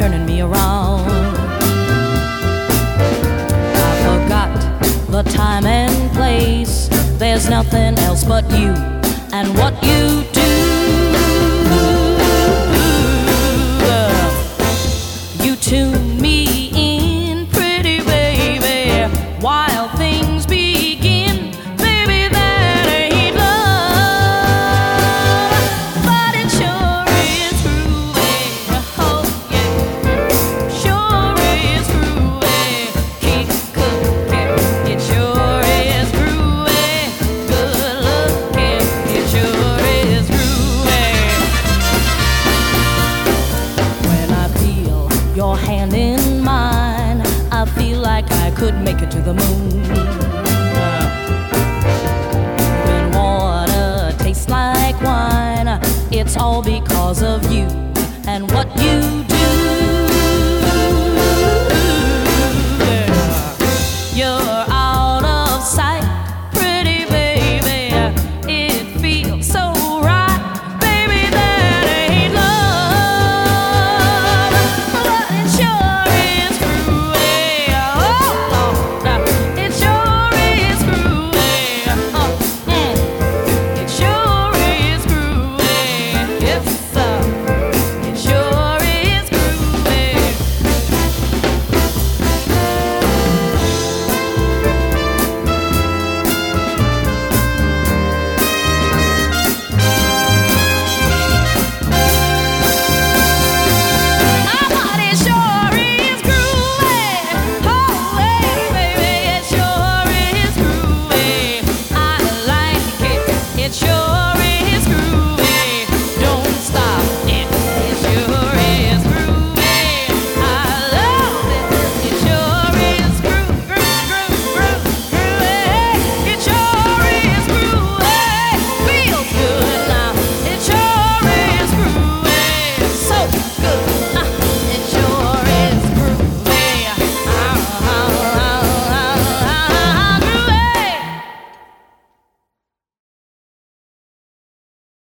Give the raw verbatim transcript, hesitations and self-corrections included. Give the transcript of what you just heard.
turning me around. I forgot the time and place. There's nothing else but you and what you do. You tune me in, pretty baby, while things begin. Baby, that ain't love, but it sure is groovy. Oh yeah, sure is groovy. Keep cooking, it sure is groovy. Good looking, it sure is groovy. When I feel your hand in mine, I feel like I could make it to the moon. When water tastes like wine, it's all because of you and what you do.